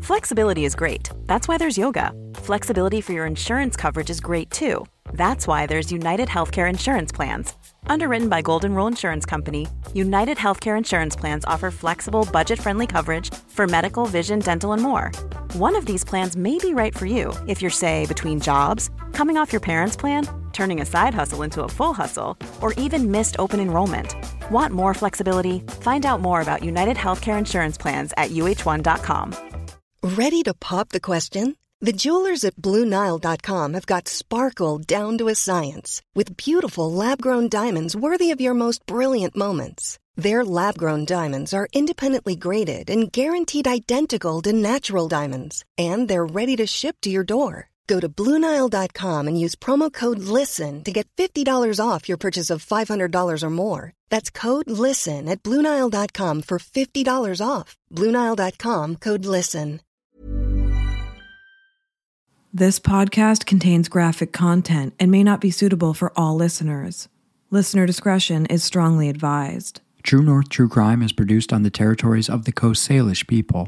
Flexibility is great. That's why there's yoga. Flexibility for your insurance coverage is great too. That's why there's United Healthcare Insurance Plans. Underwritten by Golden Rule Insurance Company, United Healthcare Insurance Plans offer flexible, budget-friendly coverage for medical, vision, dental, and more. One of these plans may be right for you if you're, say, between jobs, coming off your parents' plan, turning a side hustle into a full hustle, or even missed open enrollment. Want more flexibility? Find out more about United Healthcare Insurance Plans at uh1.com. Ready to pop the question? The jewelers at BlueNile.com have got sparkle down to a science with beautiful lab-grown diamonds worthy of your most brilliant moments. Their lab-grown diamonds are independently graded and guaranteed identical to natural diamonds, and they're ready to ship to your door. Go to BlueNile.com and use promo code LISTEN to get $50 off your purchase of $500 or more. That's code LISTEN at BlueNile.com for $50 off. BlueNile.com, code LISTEN. This podcast contains graphic content and may not be suitable for all listeners. Listener discretion is strongly advised. True North True Crime is produced on the territories of the Coast Salish people.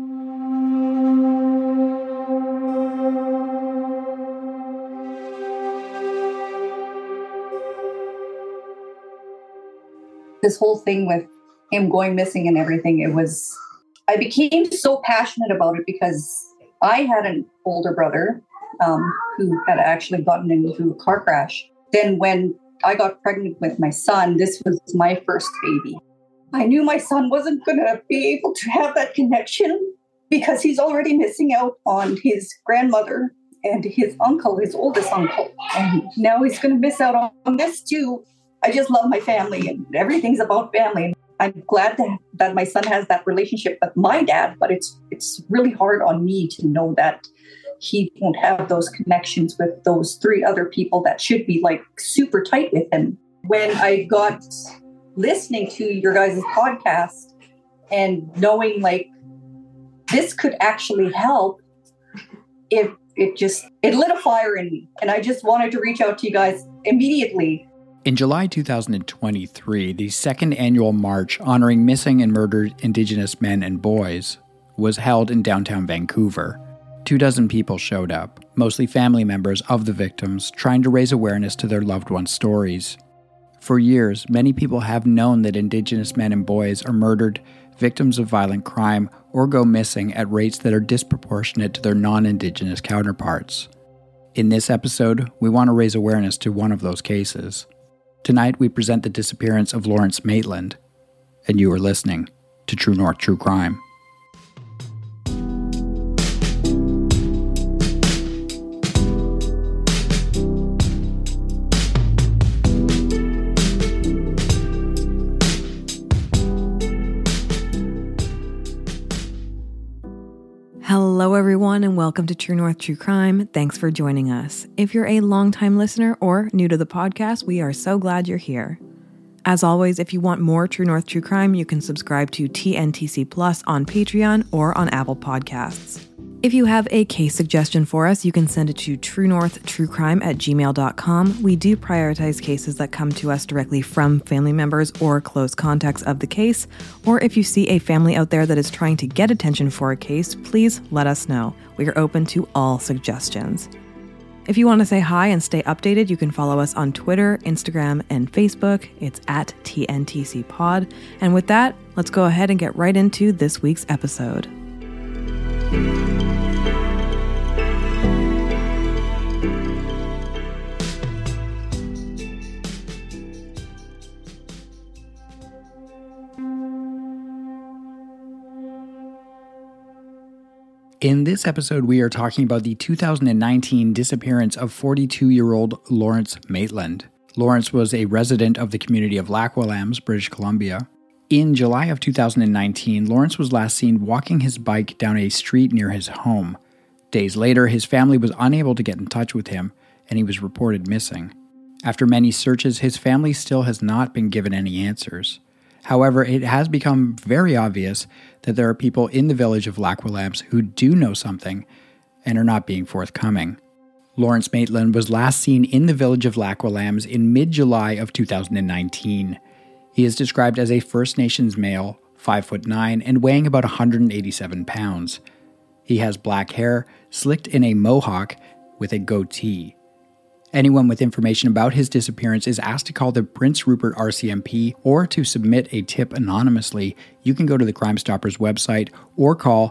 This whole thing with him going missing and everything, I became so passionate about it because I had an older brother who had actually gotten into a car crash. Then when I got pregnant with my son, this was my first baby. I knew my son wasn't going to be able to have that connection because he's already missing out on his grandmother and his uncle, his oldest uncle. And now he's going to miss out on this too. I just love my family and everything's about family. I'm glad that my son has that relationship with my dad, but it's really hard on me to know that he won't have those connections with those three other people that should be like super tight with him. When I got listening to your guys' podcast and knowing like this could actually help, it lit a fire in me. And I just wanted to reach out to you guys immediately. In July 2023, the second annual march honoring missing and murdered Indigenous men and boys was held in downtown Vancouver. 24 people showed up, mostly family members of the victims, trying to raise awareness to their loved ones' stories. For years, many people have known that Indigenous men and boys are murdered, victims of violent crime, or go missing at rates that are disproportionate to their non-Indigenous counterparts. In this episode, we want to raise awareness to one of those cases. Tonight, we present the disappearance of Lawrence Maitland, and you are listening to True North True Crime. Hello, everyone, and welcome to True North True Crime. Thanks for joining us. If you're a longtime listener or new to the podcast, we are so glad you're here. As always, if you want more True North True Crime, you can subscribe to TNTC Plus on Patreon or on Apple Podcasts. If you have a case suggestion for us, you can send it to truenorthtruecrime@gmail.com. We do prioritize cases that come to us directly from family members or close contacts of the case. Or if you see a family out there that is trying to get attention for a case, please let us know. We are open to all suggestions. If you want to say hi and stay updated, you can follow us on Twitter, Instagram, and Facebook. It's at TNTC Pod. And with that, let's go ahead and get right into this week's episode. In this episode, we are talking about the 2019 disappearance of 42-year-old Lawrence Maitland. Lawrence was a resident of the community of Lac Willems, British Columbia. In July of 2019, Lawrence was last seen walking his bike down a street near his home. Days later, his family was unable to get in touch with him, and he was reported missing. After many searches, his family still has not been given any answers. However, it has become very obvious that there are people in the village of Lac Willems who do know something and are not being forthcoming. Lawrence Maitland was last seen in the village of Lac Willems in mid-July of 2019. He is described as a First Nations male, 5'9", and weighing about 187 pounds. He has black hair, slicked in a mohawk with a goatee. Anyone with information about his disappearance is asked to call the Prince Rupert RCMP or to submit a tip anonymously. You can go to the Crime Stoppers website or call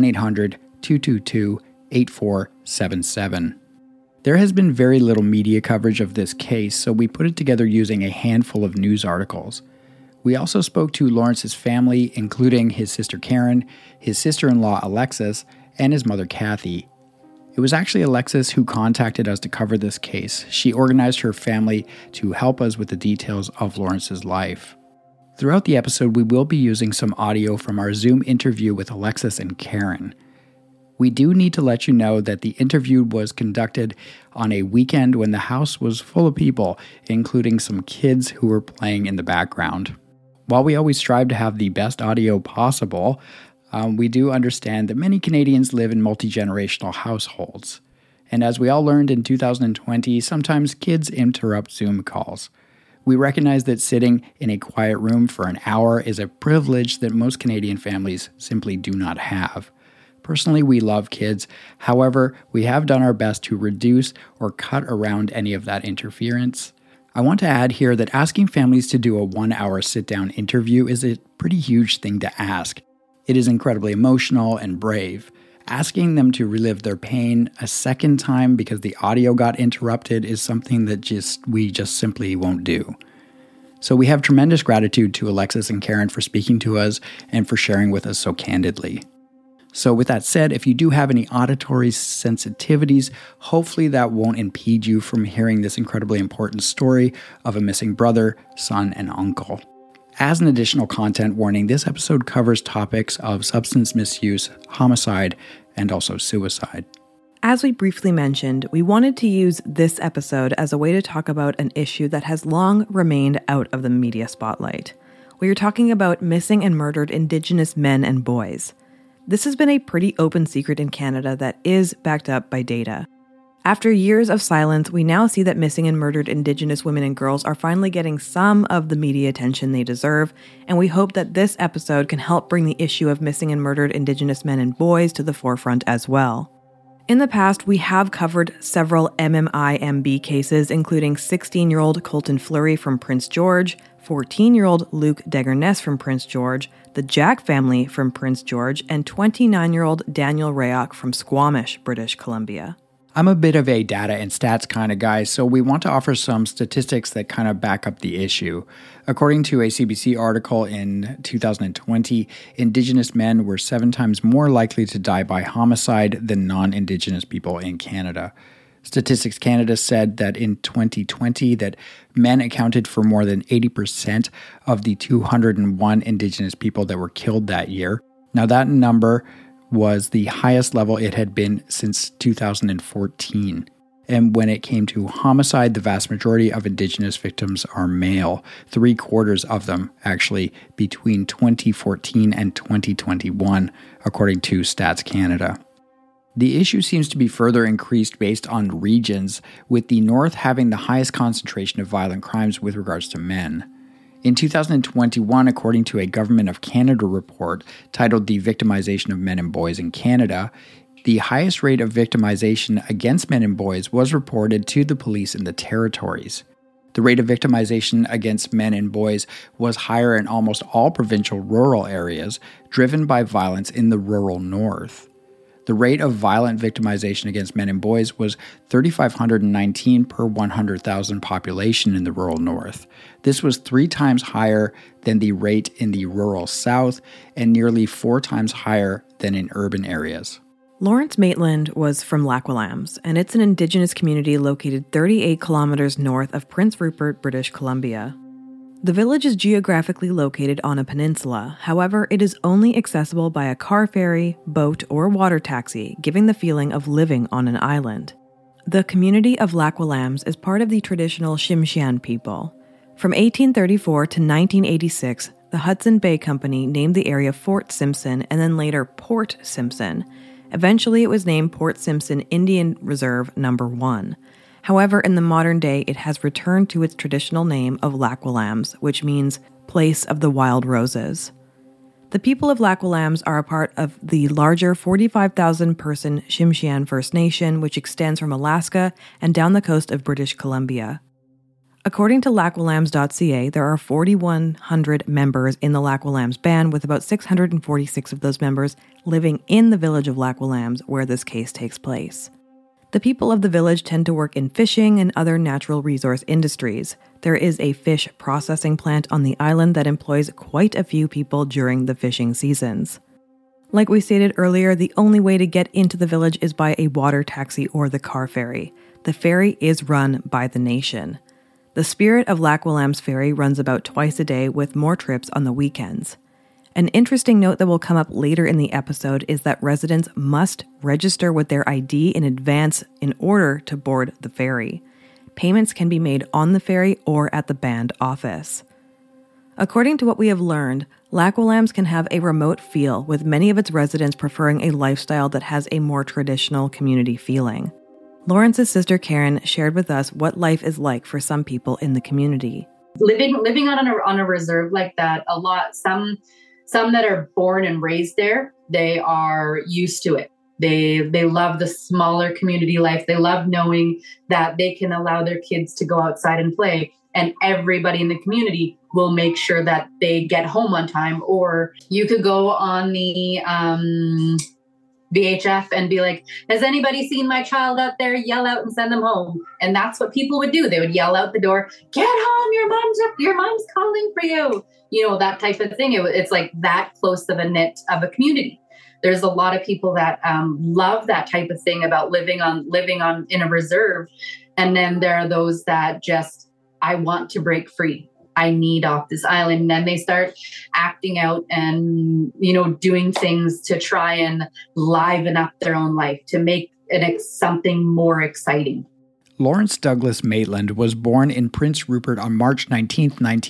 1-800-222-8477. There has been very little media coverage of this case, so we put it together using a handful of news articles. We also spoke to Lawrence's family, including his sister Karen, his sister-in-law Alexis, and his mother Kathy. It was actually Alexis who contacted us to cover this case. She organized her family to help us with the details of Lawrence's life. Throughout the episode, we will be using some audio from our Zoom interview with Alexis and Karen. We do need to let you know that the interview was conducted on a weekend when the house was full of people, including some kids who were playing in the background. While we always strive to have the best audio possible, we do understand that many Canadians live in multi-generational households. And as we all learned in 2020, sometimes kids interrupt Zoom calls. We recognize that sitting in a quiet room for an hour is a privilege that most Canadian families simply do not have. Personally, we love kids. However, we have done our best to reduce or cut around any of that interference. I want to add here that asking families to do a 1-hour sit-down interview is a pretty huge thing to ask. It is incredibly emotional and brave. Asking them to relive their pain a second time because the audio got interrupted is something that we just simply won't do. So we have tremendous gratitude to Alexis and Karen for speaking to us and for sharing with us so candidly. So with that said, if you do have any auditory sensitivities, hopefully that won't impede you from hearing this incredibly important story of a missing brother, son, and uncle. As an additional content warning, this episode covers topics of substance misuse, homicide, and also suicide. As we briefly mentioned, we wanted to use this episode as a way to talk about an issue that has long remained out of the media spotlight. We are talking about missing and murdered Indigenous men and boys. This has been a pretty open secret in Canada that is backed up by data. After years of silence, we now see that missing and murdered Indigenous women and girls are finally getting some of the media attention they deserve, and we hope that this episode can help bring the issue of missing and murdered Indigenous men and boys to the forefront as well. In the past, we have covered several MMIMB cases, including 16-year-old Colton Fleury from Prince George, 14-year-old Luke Degerness from Prince George, the Jack family from Prince George, and 29-year-old Daniel Rayok from Squamish, British Columbia. I'm a bit of a data and stats kind of guy, so we want to offer some statistics that kind of back up the issue. According to a CBC article in 2020, Indigenous men were 7 times more likely to die by homicide than non-Indigenous people in Canada. Statistics Canada said that in 2020 that men accounted for more than 80% of the 201 Indigenous people that were killed that year. Now that number was the highest level it had been since 2014. And when it came to homicide, the vast majority of Indigenous victims are male, 3/4 of them actually between 2014 and 2021, according to Stats Canada. The issue seems to be further increased based on regions, with the North having the highest concentration of violent crimes with regards to men. In 2021, according to a Government of Canada report titled The Victimization of Men and Boys in Canada, the highest rate of victimization against men and boys was reported to the police in the territories. The rate of victimization against men and boys was higher in almost all provincial rural areas, driven by violence in the rural North. The rate of violent victimization against men and boys was 3,519 per 100,000 population in the rural North. This was 3 times higher than the rate in the rural South and nearly 4 times higher than in urban areas. Lawrence Maitland was from Lac-Ouellams, and it's an Indigenous community located 38 kilometers north of Prince Rupert, British Columbia. The village is geographically located on a peninsula. However, it is only accessible by a car ferry, boat, or water taxi, giving the feeling of living on an island. The community of Lac-Ouellams is part of the traditional Tsimshian people. From 1834 to 1986, the Hudson Bay Company named the area Fort Simpson and then later Port Simpson. Eventually, it was named Port Simpson Indian Reserve No. 1. However, in the modern day, it has returned to its traditional name of Lac-Ouellams, which means place of the wild roses. The people of Lac Ouillames are a part of the larger 45,000-person Tsimshian First Nation, which extends from Alaska and down the coast of British Columbia. According to lacouillames.ca, there are 4,100 members in the Lac Ouillames Band, with about 646 of those members living in the village of Lac Ouillames, where this case takes place. The people of the village tend to work in fishing and other natural resource industries. There is a fish processing plant on the island that employs quite a few people during the fishing seasons. Like we stated earlier, the only way to get into the village is by a water taxi or the car ferry. The ferry is run by the nation. The Spirit of Lac Ouillames ferry runs about twice a day, with more trips on the weekends. An interesting note that will come up later in the episode is that residents must register with their ID in advance in order to board the ferry. Payments can be made on the ferry or at the band office. According to what we have learned, Lac Ouillames can have a remote feel, with many of its residents preferring a lifestyle that has a more traditional community feeling. Lawrence's sister Karen shared with us what life is like for some people in the community. Living on a reserve like that, a lot, some that are born and raised there, they are used to it. They love the smaller community life. They love knowing that they can allow their kids to go outside and play, and everybody in the community will make sure that they get home on time. Or you could go on the VHF and be like, has anybody seen my child out there? Yell out and send them home. And that's what people would do. They would yell out the door, get home, your mom's calling for you. You know, that type of thing. It's like that close of a knit of a community. There's a lot of people that love that type of thing about living on in a reserve. And then there are those that just, I want to break free. I need off this island. And then they start acting out and, you know, doing things to try and liven up their own life, to make something more exciting. Lawrence Douglas Maitland was born in Prince Rupert on March 19,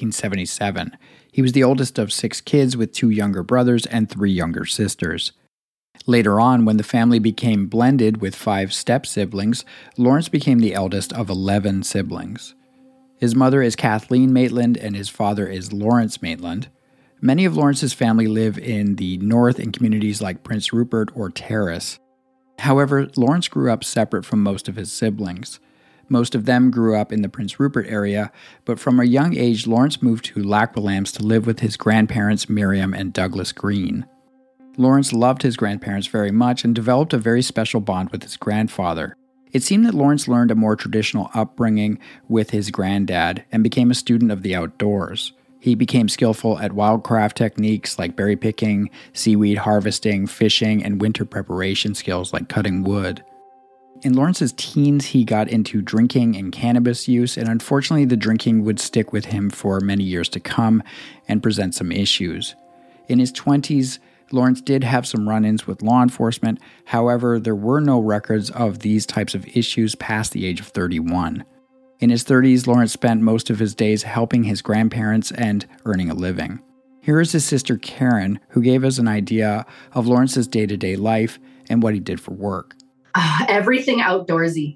1977. He was the oldest of 6 kids, with 2 younger brothers and 3 younger sisters. Later on, when the family became blended with 5 step-siblings, Lawrence became the eldest of 11 siblings. His mother is Kathleen Maitland, and his father is Lawrence Maitland. Many of Lawrence's family live in the north in communities like Prince Rupert or Terrace. However, Lawrence grew up separate from most of his siblings. Most of them grew up in the Prince Rupert area, but from a young age, Lawrence moved to Lac Ouillames to live with his grandparents Miriam and Douglas Green. Lawrence loved his grandparents very much and developed a very special bond with his grandfather. It seemed that Lawrence learned a more traditional upbringing with his granddad and became a student of the outdoors. He became skillful at wildcraft techniques like berry picking, seaweed harvesting, fishing, and winter preparation skills like cutting wood. In Lawrence's teens, he got into drinking and cannabis use, and unfortunately the drinking would stick with him for many years to come and present some issues. In his 20s, Lawrence did have some run-ins with law enforcement. However, there were no records of these types of issues past the age of 31. In his 30s, Lawrence spent most of his days helping his grandparents and earning a living. Here is his sister Karen, who gave us an idea of Lawrence's day-to-day life and what he did for work. Everything outdoorsy.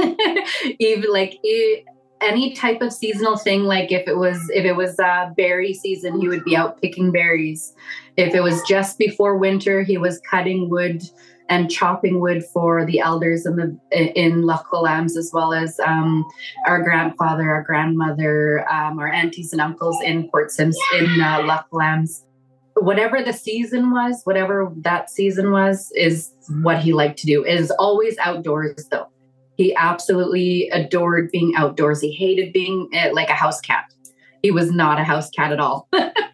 Even any type of seasonal thing, like if it was berry season, he would be out picking berries. If it was just before winter, he was cutting wood and chopping wood for the elders in Lac Ouillames, as well as our grandfather, our grandmother, our aunties and uncles in Port Sims in Lac Ouillames. Whatever the season was, whatever that season was, is what he liked to do. It is always outdoors, though. He absolutely adored being outdoors. He hated being like a house cat. He was not a house cat at all.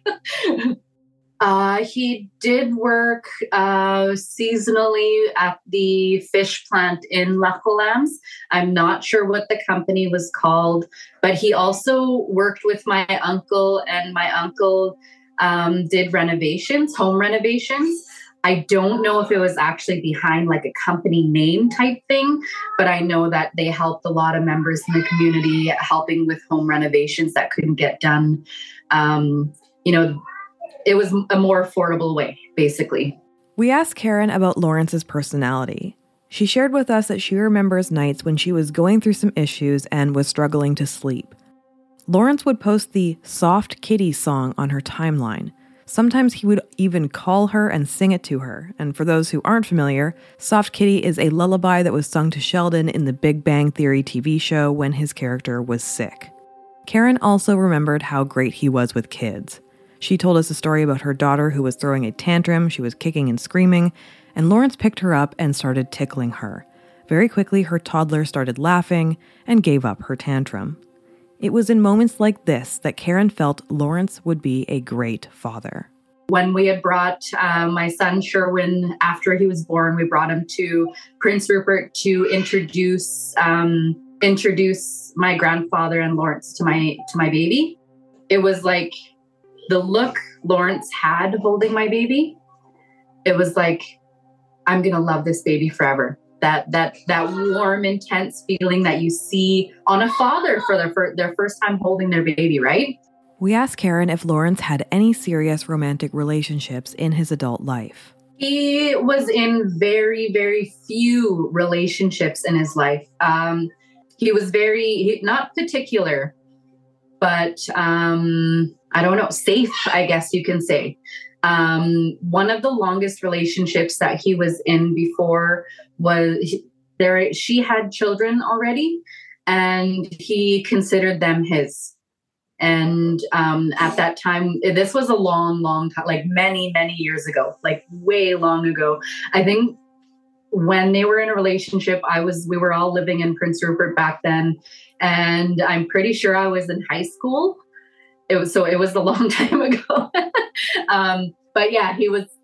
He did work seasonally at the fish plant in Lac Ouillames. I'm not sure what the company was called, but he also worked with my uncle, and my uncle did home renovations. I don't know if it was actually behind like a company name type thing, but I know that they helped a lot of members in the community helping with home renovations that couldn't get done. It was a more affordable way, basically. We asked Karen about Lawrence's personality. She shared with us that she remembers nights when she was going through some issues and was struggling to sleep. Lawrence would post the Soft Kitty song on her timeline. Sometimes he would even call her and sing it to her. And for those who aren't familiar, Soft Kitty is a lullaby that was sung to Sheldon in the Big Bang Theory TV show when his character was sick. Karen also remembered how great he was with kids. She told us a story about her daughter who was throwing a tantrum, she was kicking and screaming, and Lawrence picked her up and started tickling her. Very quickly, her toddler started laughing and gave up her tantrum. It was in moments like this that Karen felt Lawrence would be a great father. When we had brought my son Sherwin, after he was born, we brought him to Prince Rupert to introduce my grandfather and Lawrence to my baby. It was like the look Lawrence had holding my baby. It was like, I'm going to love this baby forever. That warm, intense feeling that you see on a father for their first time holding their baby, right? We asked Karen if Lawrence had any serious romantic relationships in his adult life. He was in very, very few relationships in his life. He was not particular, but I don't know, safe, I guess you can say. One of the longest relationships that he was in before she had children already, and he considered them his. And at that time, this was a long time, like many, many years ago, like way long ago. I think when they were in a relationship, we were all living in Prince Rupert back then, and I'm pretty sure I was in high school. It was a long time ago. But yeah, he was,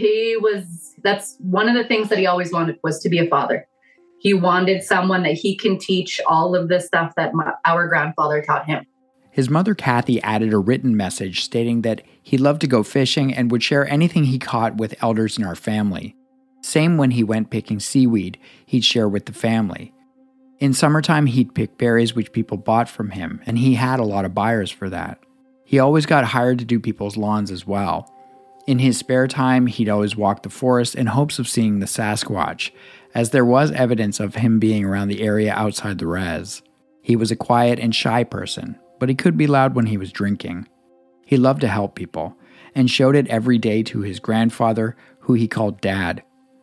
that's one of the things that he always wanted, was to be a father. He wanted someone that he can teach all of the stuff that our grandfather taught him. His mother, Kathy, added a written message stating that he loved to go fishing and would share anything he caught with elders in our family. Same when he went picking seaweed, he'd share with the family. In summertime, he'd pick berries which people bought from him, and he had a lot of buyers for that. He always got hired to do people's lawns as well. In his spare time, he'd always walk the forest in hopes of seeing the Sasquatch, as there was evidence of him being around the area outside the res. He was a quiet and shy person, but he could be loud when he was drinking. He loved to help people, and showed it every day to his grandfather, who he called Dad.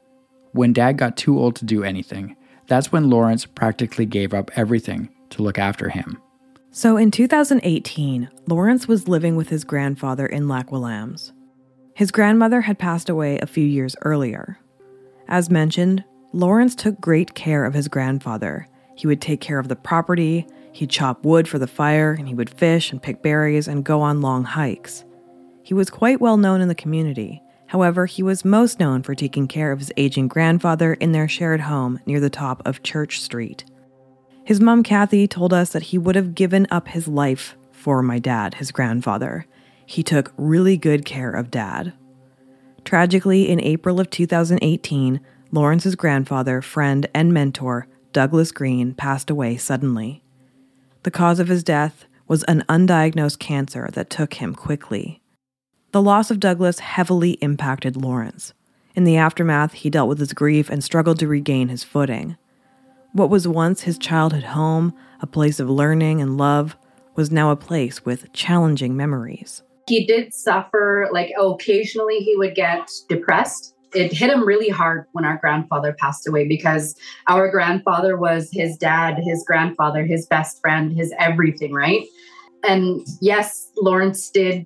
When Dad got too old to do anything, that's when Lawrence practically gave up everything to look after him. So in 2018, Lawrence was living with his grandfather in Lac Williams. His grandmother had passed away a few years earlier. As mentioned, Lawrence took great care of his grandfather. He would take care of the property, he'd chop wood for the fire, and he would fish and pick berries and go on long hikes. He was quite well known in the community. However, he was most known for taking care of his aging grandfather in their shared home near the top of Church Street. His mom, Kathy, told us that he would have given up his life for my dad, his grandfather. He took really good care of Dad. Tragically, in April of 2018, Lawrence's grandfather, friend, and mentor, Douglas Green, passed away suddenly. The cause of his death was an undiagnosed cancer that took him quickly. The loss of Douglas heavily impacted Lawrence. In the aftermath, he dealt with his grief and struggled to regain his footing. What was once his childhood home, a place of learning and love, was now a place with challenging memories. He did suffer, occasionally he would get depressed. It hit him really hard when our grandfather passed away, because our grandfather was his dad, his grandfather, his best friend, his everything, right? And yes, Lawrence did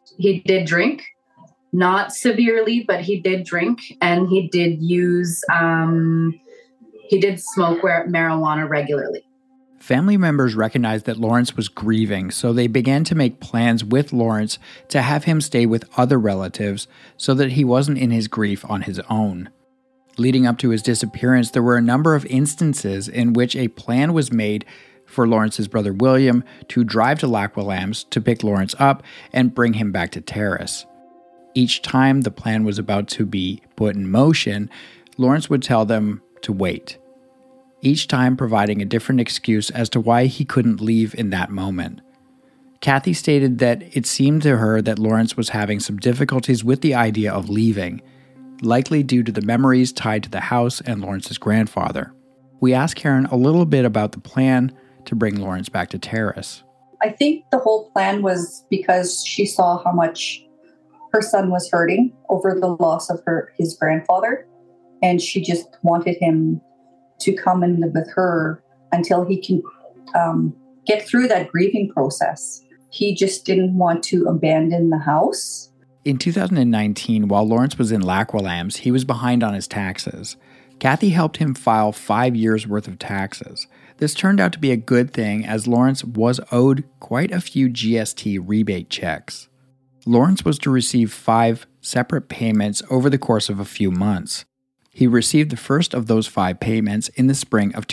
drink, not severely, but he did drink, and he did smoke marijuana regularly. Family members recognized that Lawrence was grieving, so they began to make plans with Lawrence to have him stay with other relatives so that he wasn't in his grief on his own. Leading up to his disappearance, there were a number of instances in which a plan was made for Lawrence's brother William to drive to Lac Williams to pick Lawrence up and bring him back to Terrace. Each time the plan was about to be put in motion, Lawrence would tell them to wait, each time providing a different excuse as to why he couldn't leave in that moment. Kathy stated that it seemed to her that Lawrence was having some difficulties with the idea of leaving, likely due to the memories tied to the house and Lawrence's grandfather. We asked Karen a little bit about the plan to bring Lawrence back to Terrace. I think the whole plan was because she saw how much her son was hurting over the loss of his grandfather, and she just wanted him to come and live with her until he can get through that grieving process. He just didn't want to abandon the house. In 2019, while Lawrence was in Lac Williams, he was behind on his taxes. Kathy helped him file 5 years' worth of taxes. This turned out to be a good thing, as Lawrence was owed quite a few GST rebate checks. Lawrence was to receive 5 separate payments over the course of a few months. He received the first of those 5 payments in the spring of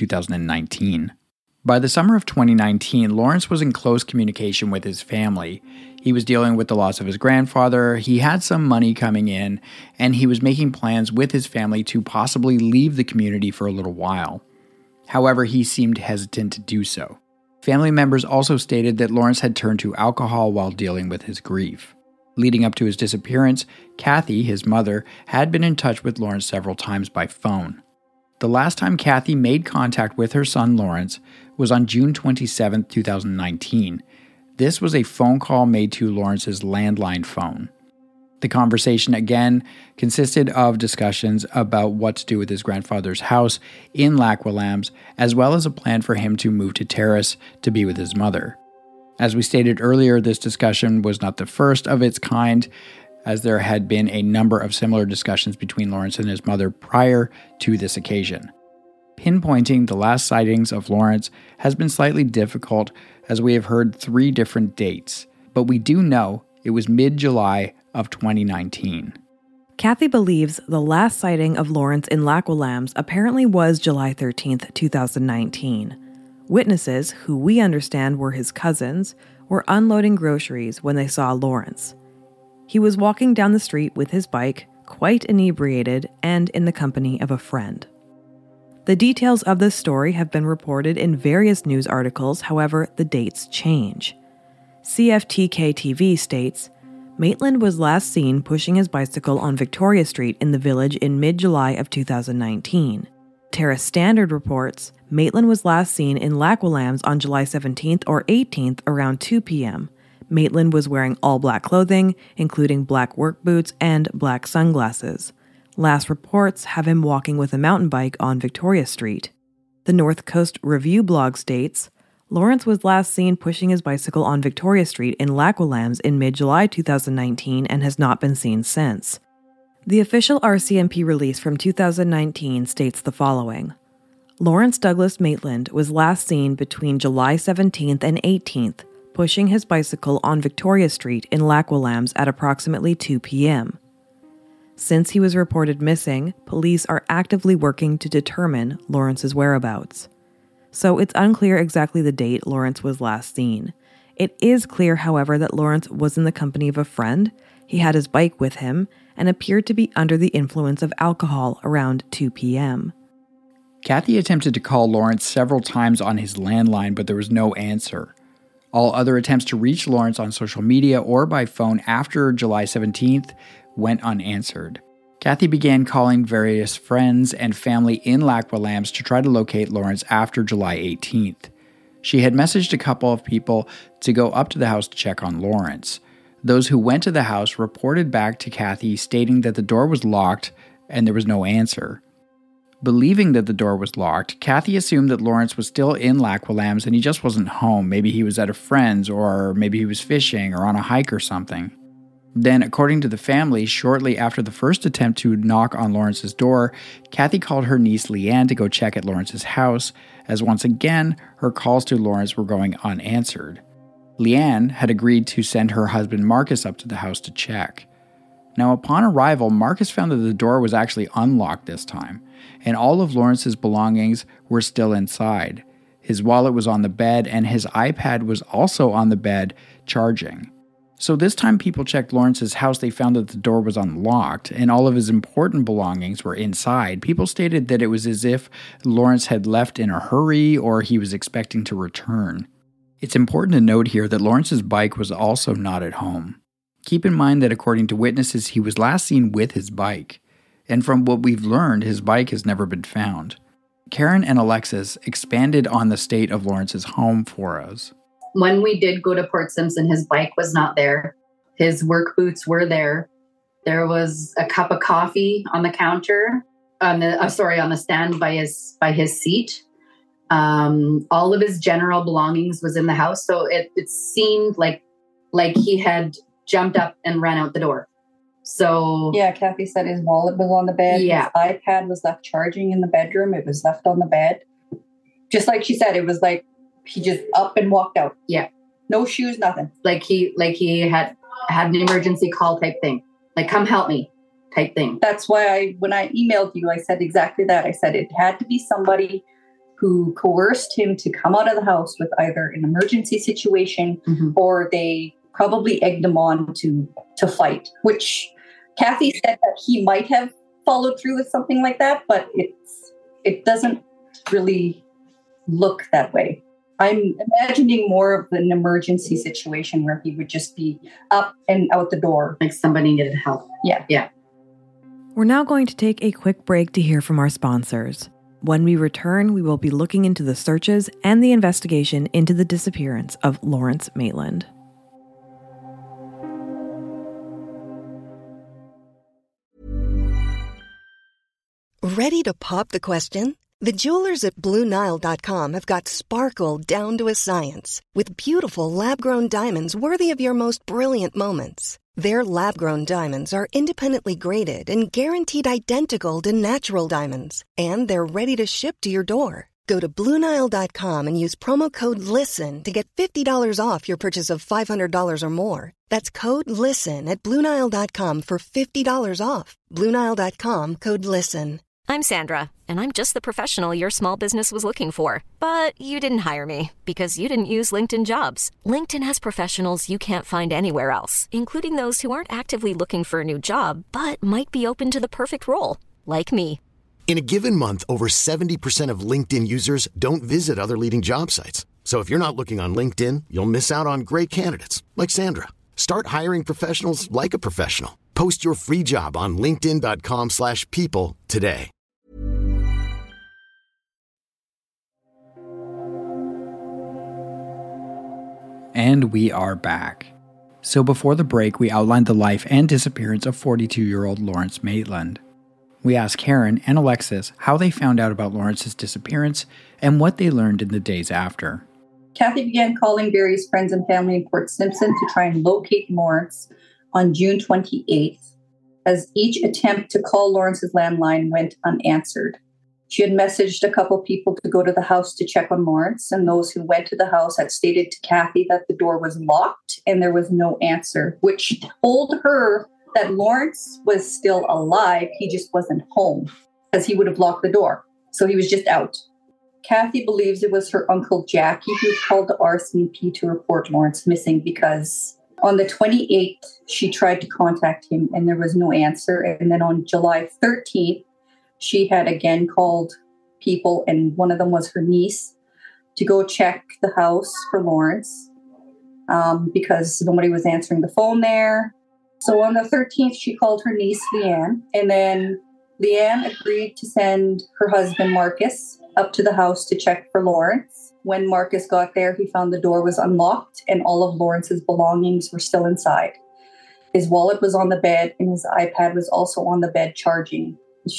2019. By the summer of 2019, Lawrence was in close communication with his family. He was dealing with the loss of his grandfather, he had some money coming in, and he was making plans with his family to possibly leave the community for a little while. However, he seemed hesitant to do so. Family members also stated that Lawrence had turned to alcohol while dealing with his grief. Leading up to his disappearance, Kathy, his mother, had been in touch with Lawrence several times by phone. The last time Kathy made contact with her son Lawrence was on June 27, 2019. This was a phone call made to Lawrence's landline phone. The conversation again consisted of discussions about what to do with his grandfather's house in Lac Williams, as well as a plan for him to move to Terrace to be with his mother. As we stated earlier, this discussion was not the first of its kind, as there had been a number of similar discussions between Lawrence and his mother prior to this occasion. Pinpointing the last sightings of Lawrence has been slightly difficult, as we have heard 3 different dates, but we do know it was mid-July of 2019. Kathy believes the last sighting of Lawrence in Lac Williams apparently was July 13th, 2019. Witnesses, who we understand were his cousins, were unloading groceries when they saw Lawrence. He was walking down the street with his bike, quite inebriated, and in the company of a friend. The details of this story have been reported in various news articles, however, the dates change. CFTK-TV states, Maitland was last seen pushing his bicycle on Victoria Street in the Village in mid-July of 2019. Terrace Standard reports, Maitland was last seen in Lac Williams on July 17th or 18th around 2 p.m. Maitland was wearing all black clothing, including black work boots and black sunglasses. Last reports have him walking with a mountain bike on Victoria Street. The North Coast Review blog states, Lawrence was last seen pushing his bicycle on Victoria Street in Lac Williams in mid-July 2019 and has not been seen since. The official RCMP release from 2019 states the following. Lawrence Douglas Maitland was last seen between July 17th and 18th, pushing his bicycle on Victoria Street in Lac Williams at approximately 2 p.m. Since he was reported missing, police are actively working to determine Lawrence's whereabouts. So it's unclear exactly the date Lawrence was last seen. It is clear, however, that Lawrence was in the company of a friend, he had his bike with him, and appeared to be under the influence of alcohol around 2 p.m. Kathy attempted to call Lawrence several times on his landline, but there was no answer. All other attempts to reach Lawrence on social media or by phone after July 17th went unanswered. Kathy began calling various friends and family in Lac Williams to try to locate Lawrence after July 18th. She had messaged a couple of people to go up to the house to check on Lawrence. Those who went to the house reported back to Kathy stating that the door was locked and there was no answer. Believing that the door was locked, Kathy assumed that Lawrence was still in Lac Williams and he just wasn't home. Maybe he was at a friend's, or maybe he was fishing or on a hike or something. Then, according to the family, shortly after the first attempt to knock on Lawrence's door, Kathy called her niece Leanne to go check at Lawrence's house, as once again, her calls to Lawrence were going unanswered. Leanne had agreed to send her husband Marcus up to the house to check. Now, upon arrival, Marcus found that the door was actually unlocked this time, and all of Lawrence's belongings were still inside. His wallet was on the bed, and his iPad was also on the bed, charging. So this time people checked Lawrence's house, they found that the door was unlocked and all of his important belongings were inside. People stated that it was as if Lawrence had left in a hurry or he was expecting to return. It's important to note here that Lawrence's bike was also not at home. Keep in mind that according to witnesses, he was last seen with his bike. And from what we've learned, his bike has never been found. Karen and Alexis expanded on the state of Lawrence's home for us. When we did go to Port Simpson, his bike was not there. His work boots were there. There was a cup of coffee on the counter, on the stand by his seat. All of his general belongings was in the house. So it seemed like he had jumped up and ran out the door. So yeah, Kathy said his wallet was on the bed. Yeah. His iPad was left charging in the bedroom. It was left on the bed. Just like she said, it was like he just up and walked out. Yeah. No shoes, nothing. Like he had an emergency call type thing. Like, come help me type thing. That's why when I emailed you, I said exactly that. I said it had to be somebody who coerced him to come out of the house with either an emergency situation or they probably egged him on to fight, which Kathy said that he might have followed through with something like that, but it doesn't really look that way. I'm imagining more of an emergency situation where he would just be up and out the door. Like somebody needed help. Yeah. Yeah. We're now going to take a quick break to hear from our sponsors. When we return, we will be looking into the searches and the investigation into the disappearance of Lawrence Maitland. Ready to pop the question? The jewelers at BlueNile.com have got sparkle down to a science with beautiful lab-grown diamonds worthy of your most brilliant moments. Their lab-grown diamonds are independently graded and guaranteed identical to natural diamonds, and they're ready to ship to your door. Go to BlueNile.com and use promo code LISTEN to get $50 off your purchase of $500 or more. That's code LISTEN at BlueNile.com for $50 off. BlueNile.com, code LISTEN. I'm Sandra, and I'm just the professional your small business was looking for. But you didn't hire me because you didn't use LinkedIn Jobs. LinkedIn has professionals you can't find anywhere else, including those who aren't actively looking for a new job, but might be open to the perfect role, like me. In a given month, over 70% of LinkedIn users don't visit other leading job sites. So if you're not looking on LinkedIn, you'll miss out on great candidates like Sandra. Start hiring professionals like a professional. Post your free job on linkedin.com/people today. And we are back. So before the break, we outlined the life and disappearance of 42-year-old Lawrence Maitland. We asked Karen and Alexis how they found out about Lawrence's disappearance and what they learned in the days after. Kathy began calling various friends and family in Port Simpson to try and locate Lawrence on June 28th, as each attempt to call Lawrence's landline went unanswered. She had messaged a couple people to go to the house to check on Lawrence, and those who went to the house had stated to Kathy that the door was locked and there was no answer, which told her that Lawrence was still alive. He just wasn't home, because he would have locked the door. So he was just out. Kathy believes it was her uncle Jackie who called the RCMP to report Lawrence missing, because on the 28th, she tried to contact him and there was no answer. And then on July 13th, she had again called people, and one of them was her niece, to go check the house for Lawrence because nobody was answering the phone there. So on the 13th, she called her niece, Leanne, and then Leanne agreed to send her husband, Marcus, up to the house to check for Lawrence. When Marcus got there, he found the door was unlocked and all of Lawrence's belongings were still inside. His wallet was on the bed and his iPad was also on the bed charging.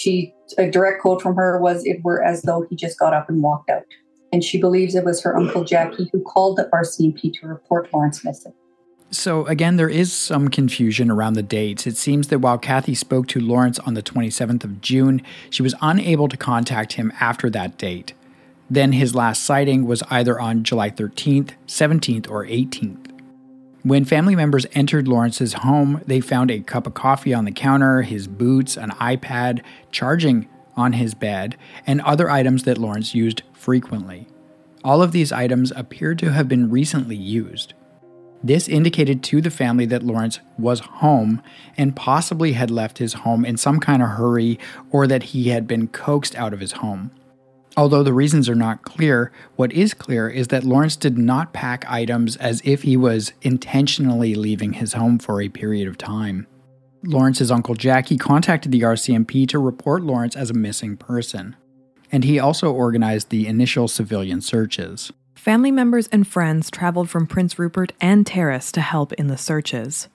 A direct quote from her was, "It were as though he just got up and walked out." And she believes it was her uncle Jackie who called the RCMP to report Lawrence missing. So again, there is some confusion around the dates. It seems that while Kathy spoke to Lawrence on the 27th of June, she was unable to contact him after that date. Then his last sighting was either on July 13th, 17th, or 18th. When family members entered Lawrence's home, they found a cup of coffee on the counter, his boots, an iPad, charging on his bed, and other items that Lawrence used frequently. All of these items appeared to have been recently used. This indicated to the family that Lawrence was home and possibly had left his home in some kind of hurry, or that he had been coaxed out of his home. Although the reasons are not clear, what is clear is that Lawrence did not pack items as if he was intentionally leaving his home for a period of time. Lawrence's uncle Jackie contacted the RCMP to report Lawrence as a missing person, and he also organized the initial civilian searches. Family members and friends traveled from Prince Rupert and Terrace to help in the searches.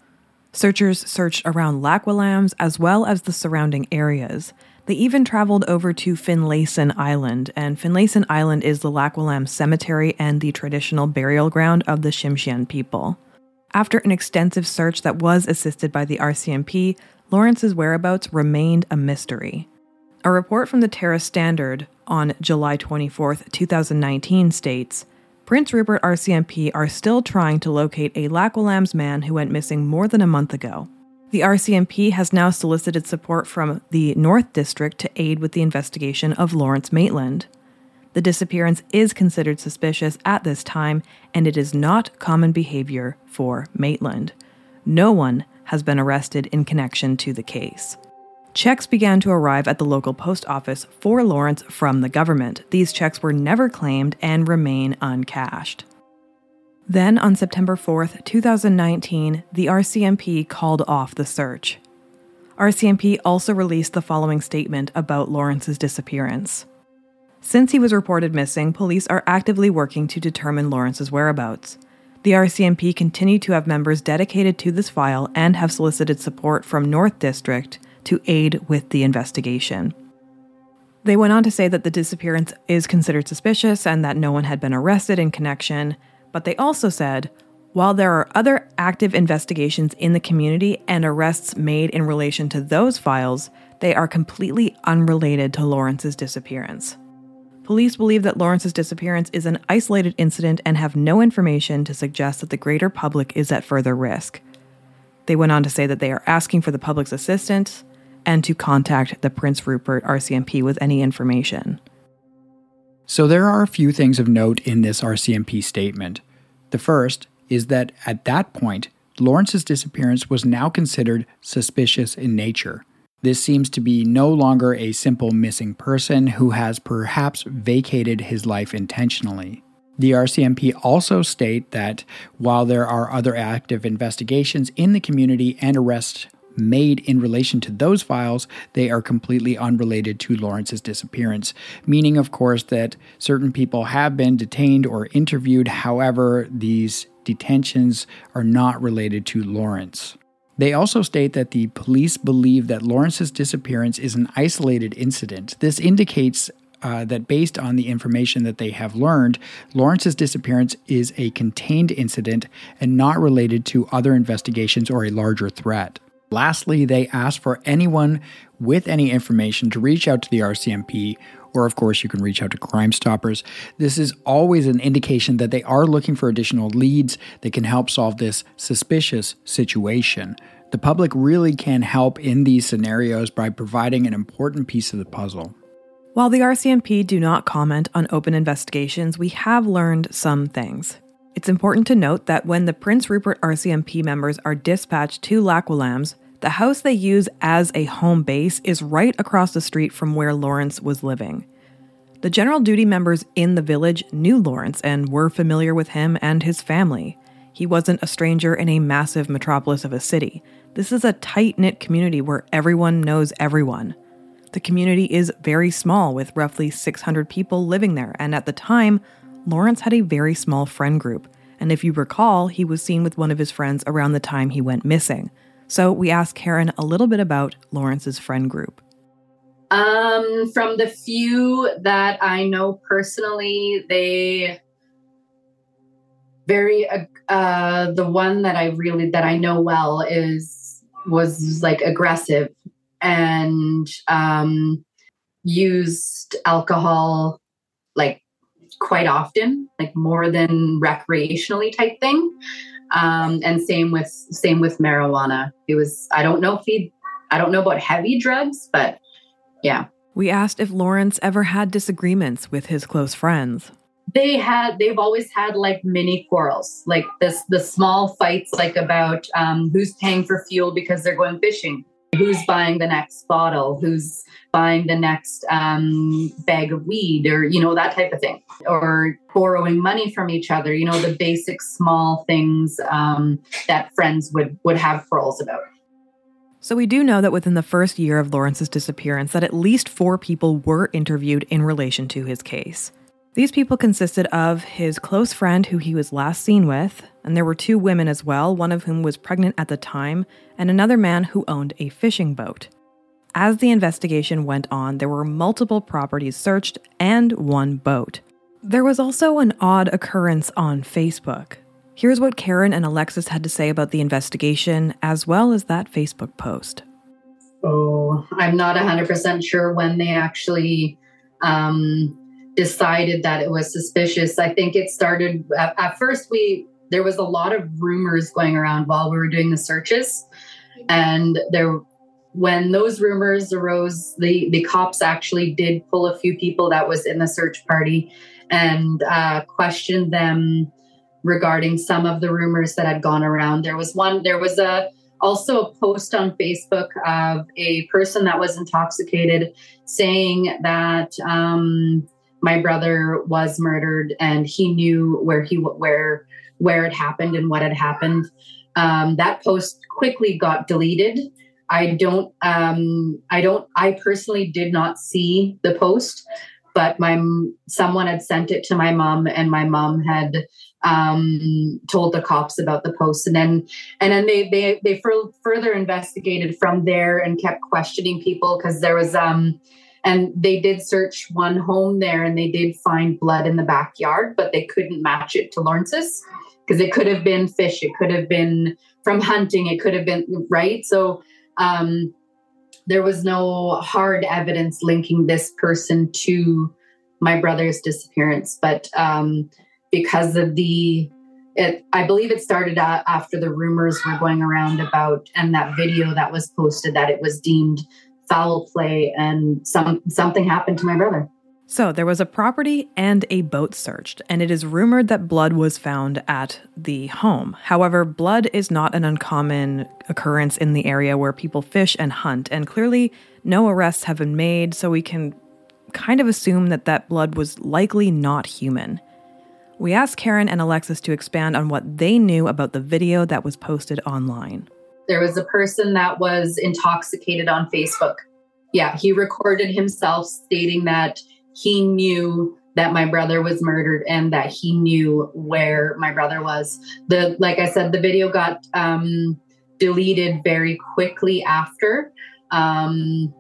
Searchers searched around Lac Whillams as well as the surrounding areas. They even traveled over to Finlayson Island, and Finlayson Island is the Lac Whillams cemetery and the traditional burial ground of the Tsimshian people. After an extensive search that was assisted by the RCMP, Lawrence's whereabouts remained a mystery. A report from the Terra Standard on July 24, 2019 states, Prince Rupert RCMP are still trying to locate a Lac Whillams man who went missing more than a month ago. The RCMP has now solicited support from the North District to aid with the investigation of Lawrence Maitland. The disappearance is considered suspicious at this time, and it is not common behavior for Maitland. No one has been arrested in connection to the case. Checks began to arrive at the local post office for Lawrence from the government. These checks were never claimed and remain uncashed. Then, on September 4th, 2019, the RCMP called off the search. RCMP also released the following statement about Lawrence's disappearance. Since he was reported missing, police are actively working to determine Lawrence's whereabouts. The RCMP continue to have members dedicated to this file and have solicited support from North District to aid with the investigation. They went on to say that the disappearance is considered suspicious and that no one had been arrested in connection, but they also said, while there are other active investigations in the community and arrests made in relation to those files, they are completely unrelated to Lawrence's disappearance. Police believe that Lawrence's disappearance is an isolated incident and have no information to suggest that the greater public is at further risk. They went on to say that they are asking for the public's assistance and to contact the Prince Rupert RCMP with any information. So there are a few things of note in this RCMP statement. The first is that at that point, Lawrence's disappearance was now considered suspicious in nature. This seems to be no longer a simple missing person who has perhaps vacated his life intentionally. The RCMP also state that while there are other active investigations in the community and arrests made in relation to those files, they are completely unrelated to Lawrence's disappearance, meaning, of course, that certain people have been detained or interviewed. However, these detentions are not related to Lawrence. They also state that the police believe that Lawrence's disappearance is an isolated incident. This indicates that based on the information that they have learned, Lawrence's disappearance is a contained incident and not related to other investigations or a larger threat. Lastly, they ask for anyone with any information to reach out to the RCMP, or of course you can reach out to Crime Stoppers. This is always an indication that they are looking for additional leads that can help solve this suspicious situation. The public really can help in these scenarios by providing an important piece of the puzzle. While the RCMP do not comment on open investigations, we have learned some things. It's important to note that when the Prince Rupert RCMP members are dispatched to Lac Whillams, the house they use as a home base is right across the street from where Lawrence was living. The general duty members in the village knew Lawrence and were familiar with him and his family. He wasn't a stranger in a massive metropolis of a city. This is a tight-knit community where everyone knows everyone. The community is very small, with roughly 600 people living there, and at the time, Lawrence had a very small friend group, and if you recall, he was seen with one of his friends around the time he went missing. So we asked Karen a little bit about Lawrence's friend group. From the few that I know personally, the one that I know well was like aggressive and used alcohol like quite often, like more than recreationally type thing. And same with marijuana. I don't know about heavy drugs, but yeah. We asked if Lawrence ever had disagreements with his close friends. They've always had like mini quarrels, like the small fights, like about who's paying for fuel because they're going fishing, who's buying the next bottle, who's buying the next bag of weed, or, that type of thing, or borrowing money from each other, the basic small things that friends would have quarrels about. So we do know that within the first year of Lawrence's disappearance, that at least 4 people were interviewed in relation to his case. These people consisted of his close friend who he was last seen with, and there were 2 women as well, one of whom was pregnant at the time, and another man who owned a fishing boat. As the investigation went on, there were multiple properties searched and 1 boat. There was also an odd occurrence on Facebook. Here's what Karen and Alexis had to say about the investigation, as well as that Facebook post. Oh, I'm not 100% sure when they actually decided that it was suspicious. I think it started at first. There was a lot of rumors going around while we were doing the searches, and when those rumors arose, the cops actually did pull a few people that was in the search party and questioned them regarding some of the rumors that had gone around. There was also a post on Facebook of a person that was intoxicated saying that my brother was murdered and he knew where it happened and what had happened. That post quickly got deleted. I personally did not see the post, but someone had sent it to my mom, and my mom had told the cops about the post, and then they further investigated from there and kept questioning people, because there was and they did search one home there, and they did find blood in the backyard, but they couldn't match it to Lawrence's, because it could have been fish, it could have been from hunting, it could have been, right? So there was no hard evidence linking this person to my brother's disappearance. But because of I believe it started after the rumors were going around about, and that video that was posted, that it was deemed foul play and something happened to my brother. So there was a property and a boat searched, and it is rumored that blood was found at the home. However, blood is not an uncommon occurrence in the area where people fish and hunt, and clearly no arrests have been made, so we can kind of assume that blood was likely not human. We asked Karen and Alexis to expand on what they knew about the video that was posted online. There was a person that was intoxicated on Facebook. Yeah, he recorded himself stating that he knew that my brother was murdered and that he knew where my brother was. Like I said, the video got deleted very quickly after. Some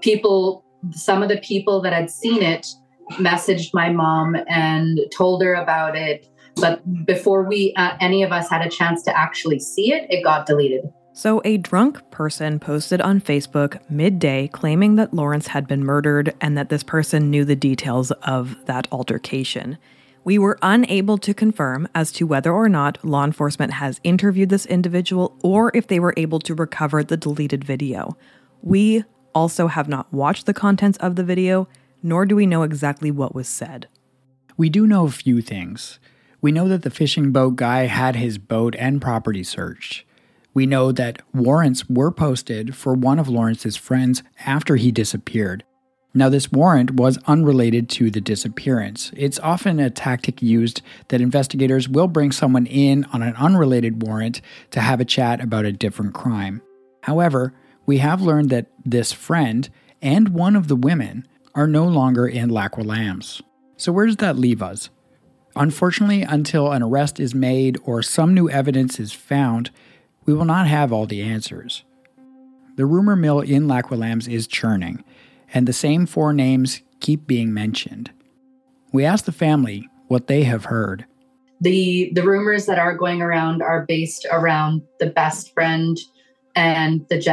of the people that had seen it messaged my mom and told her about it. But before any of us had a chance to actually see it, it got deleted. So a drunk person posted on Facebook midday claiming that Lawrence had been murdered and that this person knew the details of that altercation. We were unable to confirm as to whether or not law enforcement has interviewed this individual or if they were able to recover the deleted video. We also have not watched the contents of the video, nor do we know exactly what was said. We do know a few things. We know that the fishing boat guy had his boat and property searched. We know that warrants were posted for one of Lawrence's friends after he disappeared. Now, this warrant was unrelated to the disappearance. It's often a tactic used that investigators will bring someone in on an unrelated warrant to have a chat about a different crime. However, we have learned that this friend and one of the women are no longer in Lac Ouellams. So where does that leave us? Unfortunately, until an arrest is made or some new evidence is found, we will not have all the answers. The rumor mill in Lac Ouellams is churning, and the same 4 names keep being mentioned. We asked the family what they have heard. The rumors that are going around are based around the best friend and the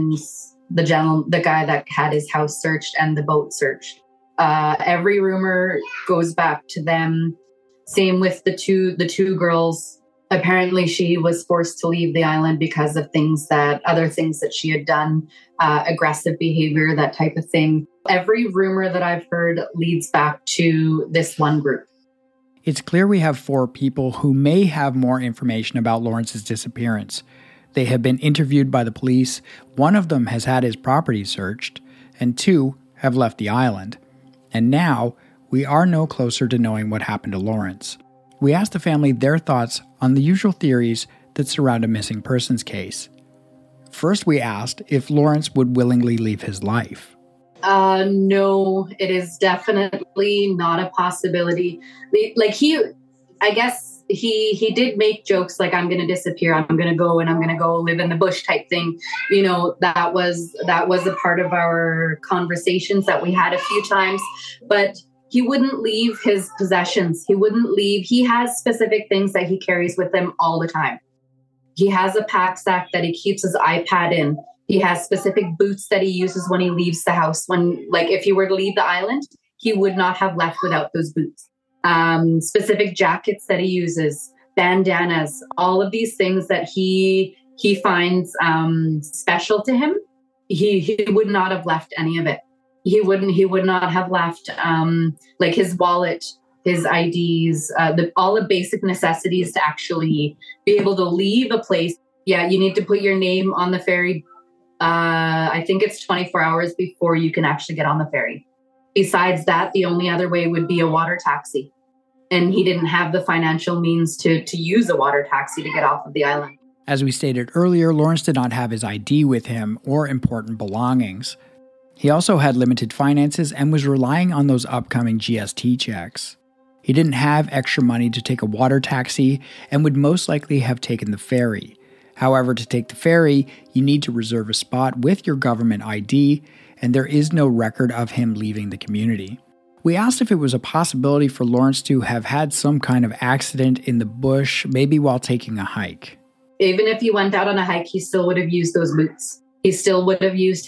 guy that had his house searched and the boat searched. Every rumor goes back to them. Same with the two girls. Apparently, she was forced to leave the island because of other things that she had done, aggressive behavior, that type of thing. Every rumor that I've heard leads back to this one group. It's clear we have 4 people who may have more information about Lawrence's disappearance. They have been interviewed by the police, 1 of them has had his property searched, and 2 have left the island. And now, we are no closer to knowing what happened to Lawrence. We asked the family their thoughts on the usual theories that surround a missing persons case. First, we asked if Lawrence would willingly leave his life. No, it is definitely not a possibility. Like I guess he did make jokes like, I'm going to disappear, I'm going to go and I'm going to go live in the bush type thing. You know, that was a part of our conversations that we had a few times, but he wouldn't leave his possessions. He has specific things that he carries with him all the time. He has a pack sack that he keeps his iPad in. He has specific boots that he uses when he leaves the house. If he were to leave the island, he would not have left without those boots. Specific jackets that he uses, bandanas, all of these things that he finds special to him. He would not have left any of it. He would not have left like his wallet, his IDs, all the basic necessities to actually be able to leave a place. Yeah, you need to put your name on the ferry. I think it's 24 hours before you can actually get on the ferry. Besides that, the only other way would be a water taxi. And he didn't have the financial means to use a water taxi to get off of the island. As we stated earlier, Lawrence did not have his ID with him or important belongings. He also had limited finances and was relying on those upcoming GST checks. He didn't have extra money to take a water taxi and would most likely have taken the ferry. However, to take the ferry, you need to reserve a spot with your government ID, and there is no record of him leaving the community. We asked if it was a possibility for Lawrence to have had some kind of accident in the bush, maybe while taking a hike. Even if he went out on a hike, he still would have used those boots. He still would have used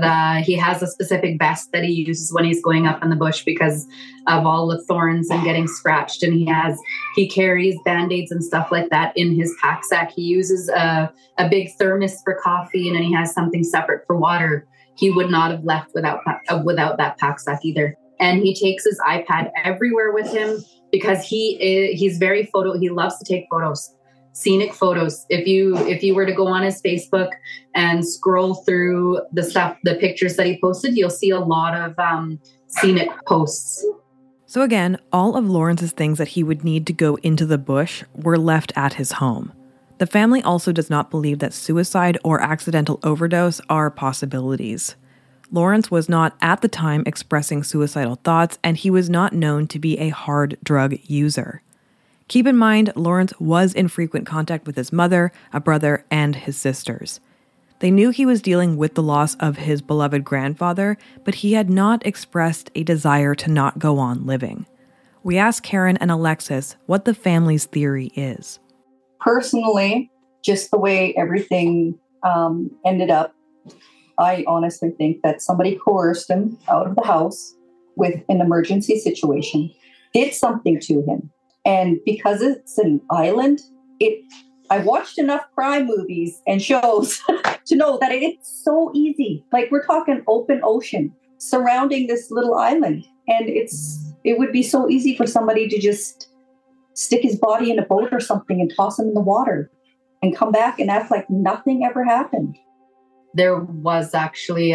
he has a specific vest that he uses when he's going up in the bush because of all the thorns and getting scratched. And he carries Band-Aids and stuff like that in his pack sack. He uses a big thermos for coffee, and then he has something separate for water. He would not have left without that pack sack either. And he takes his iPad everywhere with him because he's very he loves to take photos. Scenic photos. If you were to go on his Facebook and scroll through the pictures that he posted, you'll see a lot of scenic posts. So again, all of Lawrence's things that he would need to go into the bush were left at his home. The family also does not believe that suicide or accidental overdose are possibilities. Lawrence was not at the time expressing suicidal thoughts, and he was not known to be a hard drug user. Keep in mind, Lawrence was in frequent contact with his mother, a brother, and his sisters. They knew he was dealing with the loss of his beloved grandfather, but he had not expressed a desire to not go on living. We asked Karen and Alexis what the family's theory is. Personally, just the way everything ended up, I honestly think that somebody coerced him out of the house with an emergency situation, did something to him. And because it's an island, I watched enough crime movies and shows to know that it's so easy. Like, we're talking open ocean surrounding this little island. And it would be so easy for somebody to just stick his body in a boat or something and toss him in the water and come back and act like nothing ever happened. There was actually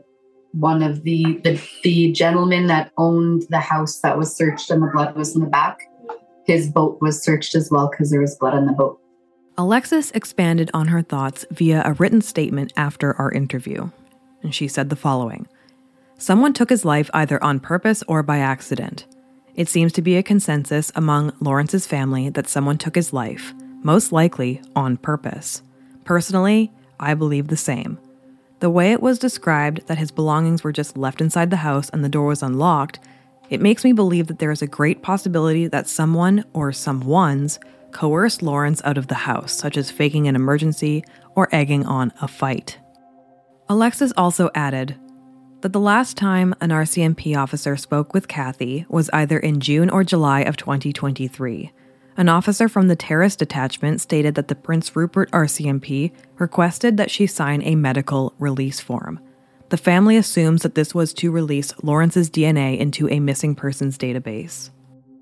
one of the gentlemen that owned the house that was searched and the blood was in the back. His boat was searched as well because there was blood on the boat. Alexis expanded on her thoughts via a written statement after our interview. And she said the following: "Someone took his life either on purpose or by accident. It seems to be a consensus among Lawrence's family that someone took his life, most likely on purpose. Personally, I believe the same. The way it was described that his belongings were just left inside the house and the door was unlocked, it makes me believe that there is a great possibility that someone or someones coerced Lawrence out of the house, such as faking an emergency or egging on a fight." Alexis also added that the last time an RCMP officer spoke with Kathy was either in June or July of 2023. An officer from the terrorist detachment stated that the Prince Rupert RCMP requested that she sign a medical release form. The family assumes that this was to release Lawrence's DNA into a missing persons database.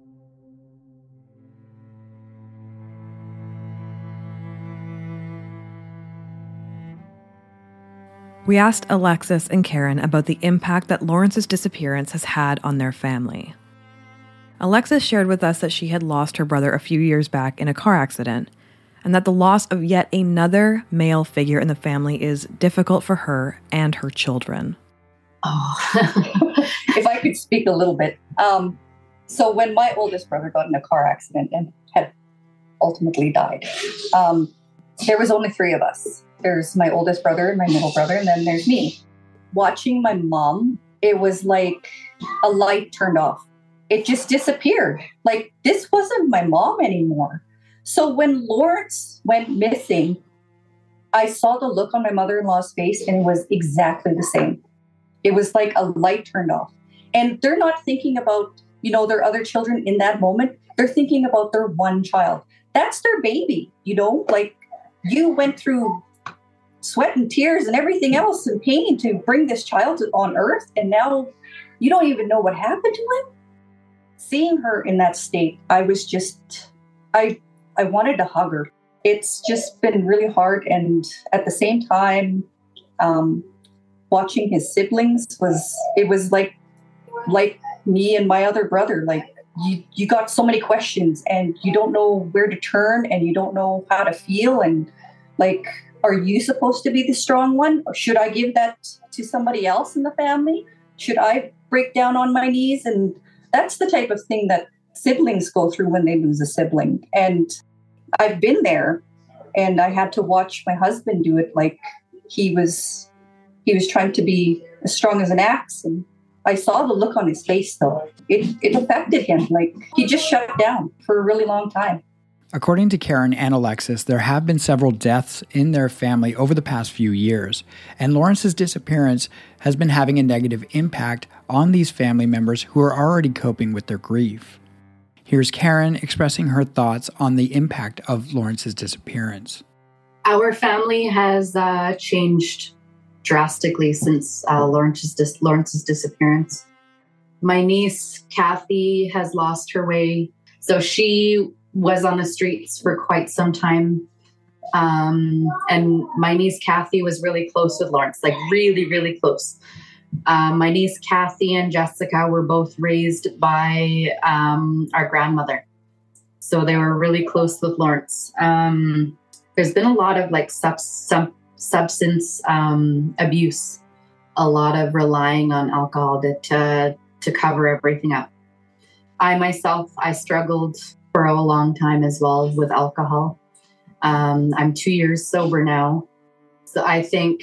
We asked Alexis and Karen about the impact that Lawrence's disappearance has had on their family. Alexis shared with us that she had lost her brother a few years back in a car accident, and that the loss of yet another male figure in the family is difficult for her and her children. Oh. If I could speak a little bit. So when my oldest brother got in a car accident and had ultimately died, there was only 3 of us. There's my oldest brother, my middle brother, and then there's me. Watching my mom, it was like a light turned off. It just disappeared. Like, this wasn't my mom anymore. So when Lawrence went missing, I saw the look on my mother-in-law's face, and it was exactly the same. It was like a light turned off. And they're not thinking about, their other children in that moment. They're thinking about their one child. That's their baby, like you went through sweat and tears and everything else and pain to bring this child on earth. And now you don't even know what happened to him. Seeing her in that state, I was just, I wanted to hug her. It's just been really hard. And at the same time, watching his siblings was like me and my other brother. Like, you got so many questions and you don't know where to turn and you don't know how to feel. And like, are you supposed to be the strong one? Or should I give that to somebody else in the family? Should I break down on my knees? And that's the type of thing that siblings go through when they lose a sibling. And I've been there, and I had to watch my husband do it. Like, he was trying to be as strong as an axe. And I saw the look on his face, though. It affected him. Like, he just shut down for a really long time. According to Karen and Alexis, there have been several deaths in their family over the past few years, and Lawrence's disappearance has been having a negative impact on these family members who are already coping with their grief. Here's Karen expressing her thoughts on the impact of Lawrence's disappearance. Our family has changed drastically since Lawrence's disappearance. My niece, Kathy, has lost her way. So she was on the streets for quite some time. And my niece, Kathy, was really close with Lawrence, like really, really close. My niece, Kathy, and Jessica were both raised by our grandmother. So they were really close with Lawrence. There's been a lot of like substance abuse, a lot of relying on alcohol to cover everything up. I struggled for a long time as well with alcohol. I'm 2 years sober now. So I think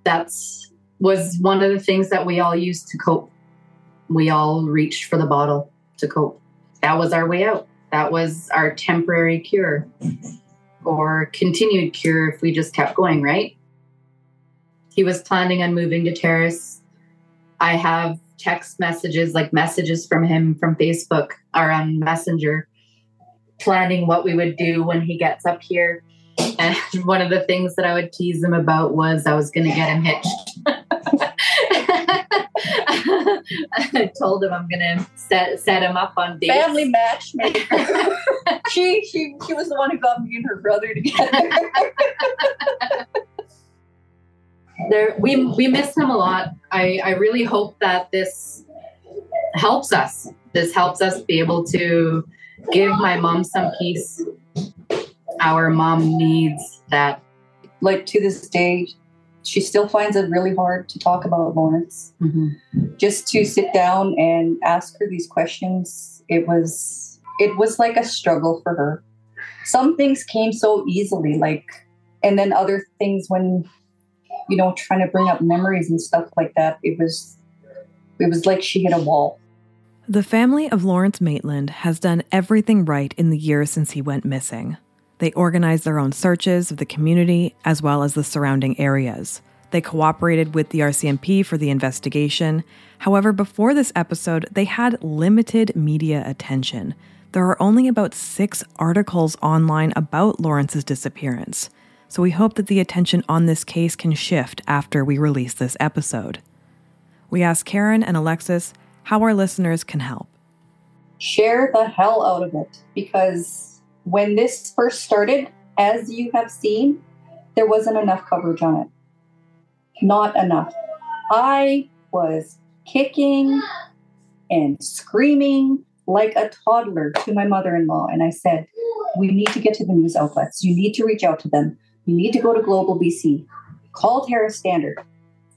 was one of the things that we all used to cope. We all reached for the bottle to cope. That was our way out. That was our temporary cure or continued cure if we just kept going, right? He was planning on moving to Terrace. I have text messages, like messages from him from Facebook or on Messenger, planning what we would do when he gets up here. And one of the things that I would tease him about was I was going to get him hitched. I told him I'm going to set him up on dates. Family matchmaker. she was the one who got me and her brother together. We miss him a lot. I really hope that this helps us. This helps us be able to give my mom some peace. Our mom needs that. Like, to this day, she still finds it really hard to talk about Lawrence. Mm-hmm. Just to sit down and ask her these questions, it was like a struggle for her. Some things came so easily, and then other things when, trying to bring up memories and stuff like that, it was like she hit a wall. The family of Lawrence Maitland has done everything right in the years since he went missing. They organized their own searches of the community as well as the surrounding areas. They cooperated with the RCMP for the investigation. However, before this episode, they had limited media attention. There are only about 6 articles online about Lawrence's disappearance. So we hope that the attention on this case can shift after we release this episode. We asked Karen and Alexis how our listeners can help. Share the hell out of it, because when this first started, as you have seen, there wasn't enough coverage on it. Not enough. I was kicking and screaming like a toddler to my mother-in-law. And I said, we need to get to the news outlets. You need to reach out to them. You need to go to Global BC. Call Terrace Standard.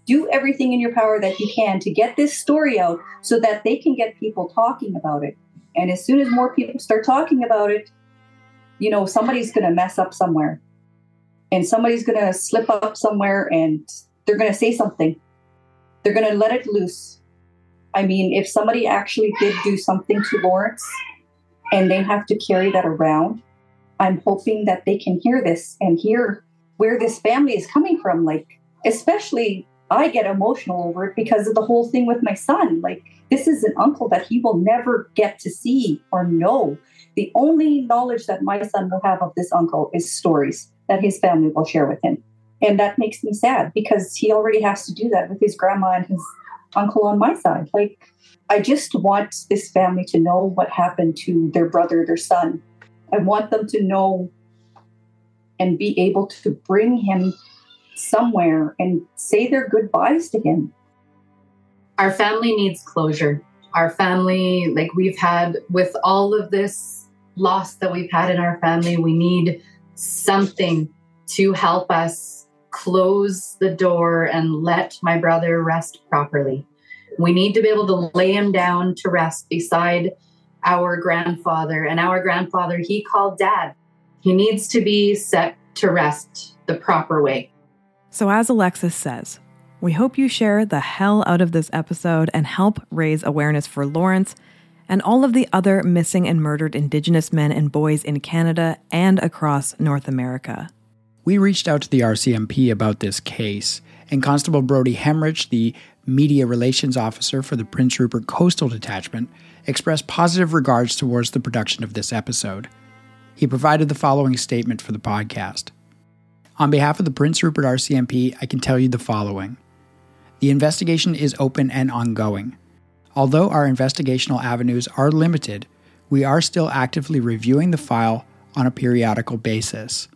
do everything in your power that you can to get this story out so that they can get people talking about it. And as soon as more people start talking about it, you know, somebody's going to mess up somewhere. And somebody's going to slip up somewhere and they're going to say something. They're going to let it loose. I mean, if somebody actually did do something to Lawrence and they have to carry that around, I'm hoping that they can hear this and hear where this family is coming from. Like, especially, I get emotional over it because of the whole thing with my son. Like, this is an uncle that he will never get to see or know. The only knowledge that my son will have of this uncle is stories that his family will share with him. And that makes me sad because he already has to do that with his grandma and his uncle on my side. Like, I just want this family to know what happened to their brother, their son. I want them to know and be able to bring him somewhere and say their goodbyes to him. Our family needs closure. Our family, like we've had with all of this loss that we've had in our family, we need something to help us close the door and let my brother rest properly. We need to be able to lay him down to rest beside our grandfather. And our grandfather, he called Dad. He needs to be set to rest the proper way. So as Alexis says, we hope you share the hell out of this episode and help raise awareness for Lawrence and all of the other missing and murdered Indigenous men and boys in Canada and across North America. We reached out to the RCMP about this case, and Constable Brody Hemrich, the Media Relations Officer for the Prince Rupert Coastal Detachment, expressed positive regards towards the production of this episode. He provided the following statement for the podcast. On behalf of the Prince Rupert RCMP, I can tell you the following. The investigation is open and ongoing. Although our investigational avenues are limited, we are still actively reviewing the file on a periodical basis.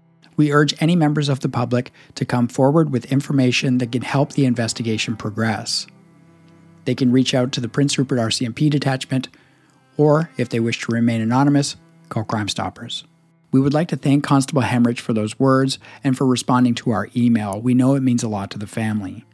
We urge any members of the public to come forward with information that can help the investigation progress. They can reach out to the Prince Rupert RCMP detachment, or if they wish to remain anonymous, call Crime Stoppers. We would like to thank Constable Hemrich for those words and for responding to our email. We know it means a lot to the family.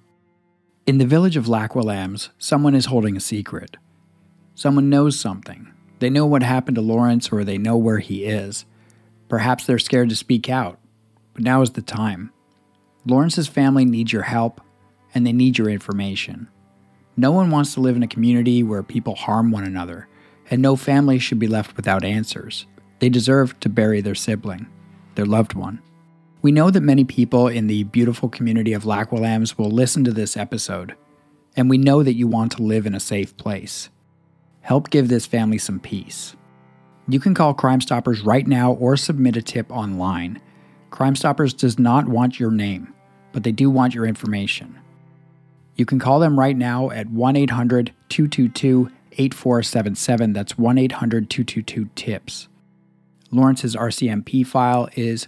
In the village of Lac Williams, someone is holding a secret. Someone knows something. They know what happened to Lawrence, or they know where he is. Perhaps they're scared to speak out, but now is the time. Lawrence's family needs your help, and they need your information. No one wants to live in a community where people harm one another, and no family should be left without answers. They deserve to bury their sibling, their loved one. We know that many people in the beautiful community of Lac Williams will listen to this episode, and we know that you want to live in a safe place. Help give this family some peace. You can call Crime Stoppers right now or submit a tip online. Crime Stoppers does not want your name, but they do want your information. You can call them right now at 1-800-222-8477. That's 1-800-222-TIPS. Lawrence's RCMP file is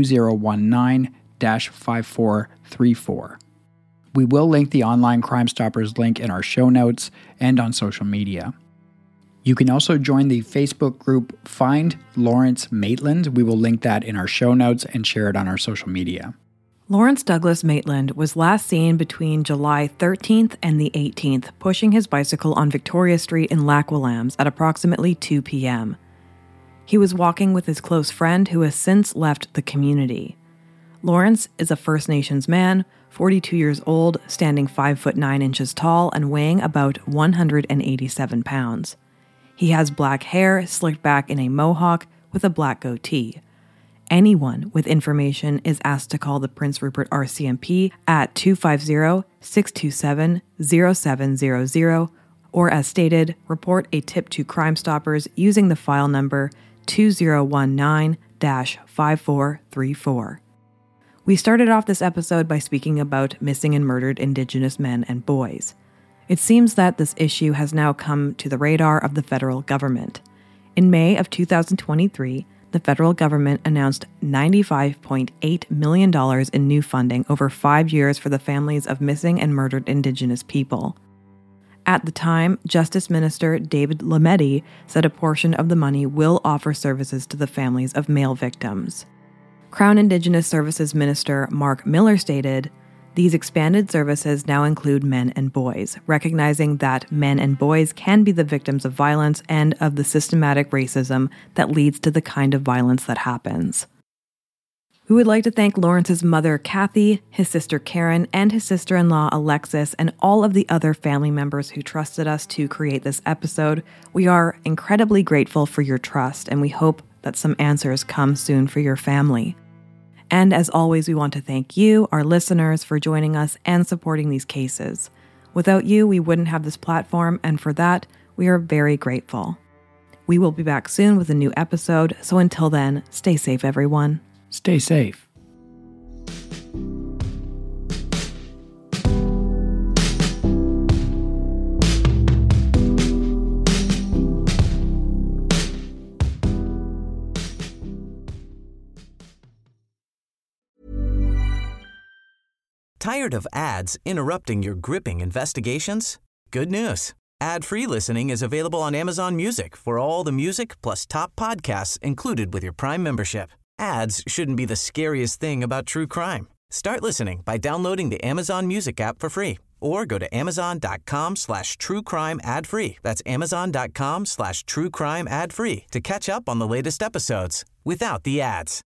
2019-5434. We will link the online Crime Stoppers link in our show notes and on social media. You can also join the Facebook group Find Lawrence Maitland. We will link that in our show notes and share it on our social media. Lawrence Douglas Maitland was last seen between July 13th and the 18th, pushing his bicycle on Victoria Street in Lac Williams at approximately 2 p.m. He was walking with his close friend who has since left the community. Lawrence is a First Nations man, 42 years old, standing 5 foot 9 inches tall and weighing about 187 pounds. He has black hair slicked back in a mohawk with a black goatee. Anyone with information is asked to call the Prince Rupert RCMP at 250-627-0700 or, as stated, report a tip to Crime Stoppers using the file number 2019-5434. We started off this episode by speaking about missing and murdered Indigenous men and boys. It seems that this issue has now come to the radar of the federal government. In May of 2023, the federal government announced $95.8 million in new funding over 5 years for the families of missing and murdered Indigenous people. At the time, Justice Minister David Lametti said a portion of the money will offer services to the families of male victims. Crown Indigenous Services Minister Mark Miller stated, These expanded services now include men and boys, recognizing that men and boys can be the victims of violence and of the systematic racism that leads to the kind of violence that happens. We would like to thank Lawrence's mother, Kathy, his sister, Karen, and his sister-in-law, Alexis, and all of the other family members who trusted us to create this episode. We are incredibly grateful for your trust, and we hope that some answers come soon for your family. And as always, we want to thank you, our listeners, for joining us and supporting these cases. Without you, we wouldn't have this platform, and for that, we are very grateful. We will be back soon with a new episode, so until then, stay safe, everyone. Stay safe. Tired of ads interrupting your gripping investigations? Good news. Ad-free listening is available on Amazon Music for all the music plus top podcasts included with your Prime membership. Ads shouldn't be the scariest thing about true crime. Start listening by downloading the Amazon Music app for free or go to amazon.com/truecrime ad-free. That's amazon.com/truecrime ad-free to catch up on the latest episodes without the ads.